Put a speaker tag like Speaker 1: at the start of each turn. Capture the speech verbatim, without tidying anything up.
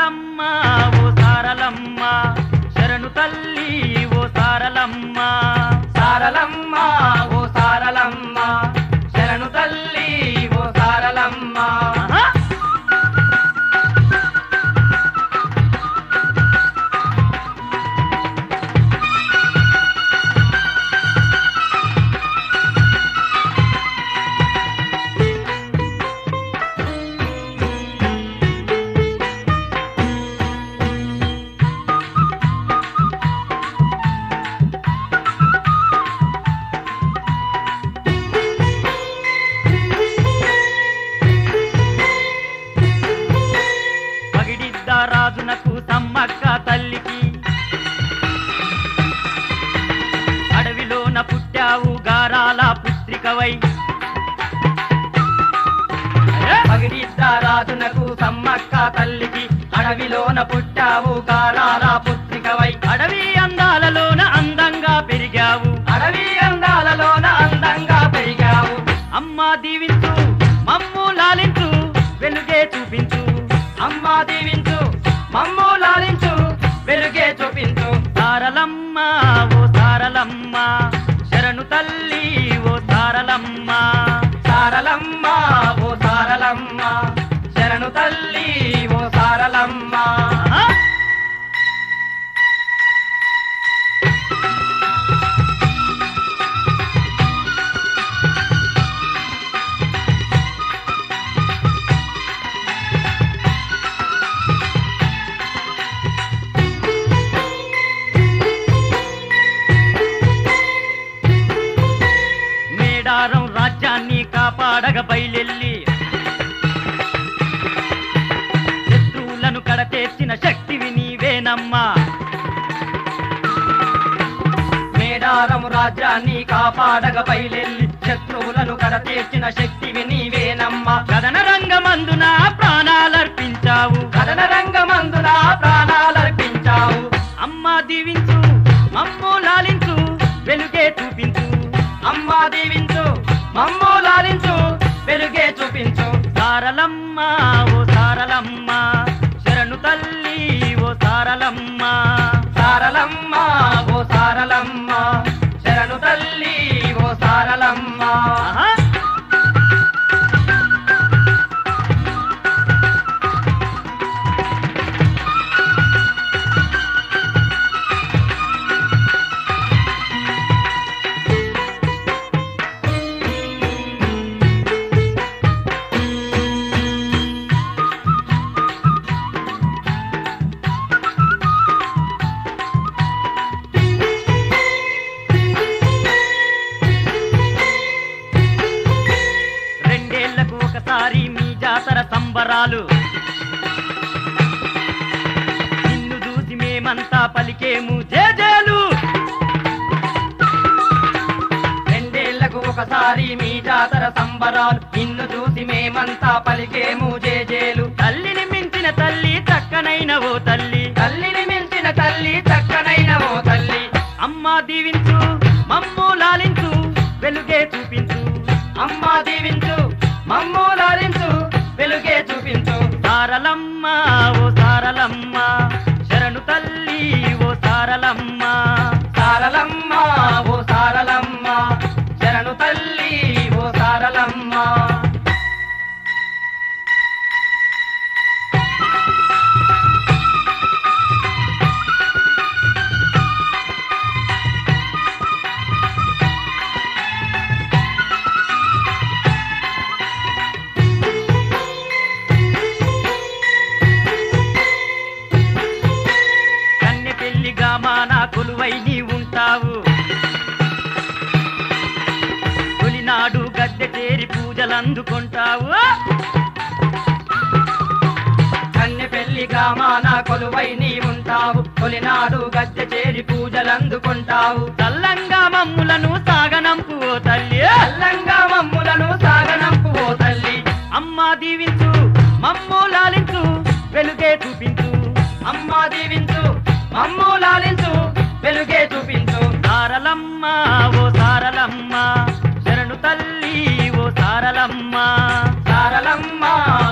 Speaker 1: సారలమ్మ ఓ సారలమ్మ శరణు తల్లి ఓ సారలమ్మ
Speaker 2: సారలమ్మ ఓ సారలమ్మ శరణు తల్లి ఓ సారలమ్మ
Speaker 1: రాజునకు సమ్మక్క తల్లికి అడవిలోన పుట్టావు గారాల పుత్రికవై
Speaker 2: పగిడిద్ద రాజునకు సమ్మక్క తల్లికి అడవిలోన పుట్టావు గారాల పుత్రికవై
Speaker 1: అడవి అందాలలోన అందంగా పెరిగావు
Speaker 2: అడవి అందాలలోన అందంగా పెరిగావు
Speaker 1: అమ్మా దీవించు మమ్ము లాలించు వెలుగే చూపించు
Speaker 2: అమ్మా దీవించు మమ్ము లాలించు వెలుగే చూపించు
Speaker 1: సారలమ్మ ఓ సారలమ్మ శరణు తల్లి ఓ సారలమ్మ
Speaker 2: సారలమ్మ ఓ సారలమ్మ శరణు తల్లి ఓ సారలమ్మ
Speaker 1: మేడారం రాజ్యాన్ని కాపాడగ బయలెల్లి శత్రువులను కడతేర్చిన శక్తివి నీవేనమ్మా
Speaker 2: మేడారము రాజ్యాన్ని కాపాడగ బయలెల్లి శత్రువులను కడతేర్చిన శక్తివి నీవేనమ్మా
Speaker 1: కథన రంగమందున ప్రాణాలర్పించావు
Speaker 2: కథన రంగమందున ప్రాణాలర్పించావు
Speaker 1: అమ్మా దీవించు మమ్ము లాలించు వెలుగే చూపించు
Speaker 2: అమ్మా దీవించు మమ్ము లాలించు వెలుగే చూపించు
Speaker 1: సారలమ్మ ఓ సారలమ్మ శరణు తల్లి ఓ సారలమ్మ
Speaker 2: సారలమ్మ ఓ సారలమ్మ శరణు తల్లి ఓ సారలమ్మ
Speaker 1: రెండేళ్లకు ఒకసారి మీ జాతర సంబరాలు నిన్ను చూసి మేమంతా పలికేము జేజేలు
Speaker 2: రెండేళ్లకు ఒకసారి మీ జాతర సంబరాలు నిన్ను చూసి మేమంతా పలికేము జేజేలు
Speaker 1: తల్లిని మించిన తల్లి చక్కనైన ఓ తల్లి
Speaker 2: తల్లిని మించిన తల్లి చక్కనైన ఓ తల్లి
Speaker 1: అమ్మా దీవించు మమ్ము లాలించు వెలుగే చూపించు
Speaker 2: అమ్మా దీవించు మమ్ము లాలించు వెలుగే చూపించు
Speaker 1: సారలమ్మ ఓ సారలమ్మ శరణు తల్లి ఓ సారలమ్మ
Speaker 2: సారలమ్మ ఓ సారలమ్మ శరణు తల్లి ఓ సారలమ్మ
Speaker 1: కన్నె పెళ్లిగా మానా కొలువై నీ ఉంటావు తొలినాడు గద్దె చేరి పూజలందుకుంటావు
Speaker 2: కన్నె పెళ్లిగా మానా కొలువై నీ ఉంటావు తొలినాడు గద్దె చేరి పూజలందుకుంటావు
Speaker 1: తల్లంగా మమ్ములను సాగనంపు ఓ తల్లి
Speaker 2: అల్లంగా మమ్ములను సాగనంపు ఓ తల్లి
Speaker 1: అమ్మా దీవించు మమ్ము లాలించు వెలుగే చూపించు
Speaker 2: అమ్మా దీవించు మమ్ము లాలించు వెలుగే చూపించు
Speaker 1: సారలమ్మ ఓ సారలమ్మ శరణు తల్లి ఓ సారలమ్మ
Speaker 2: సారలమ్మ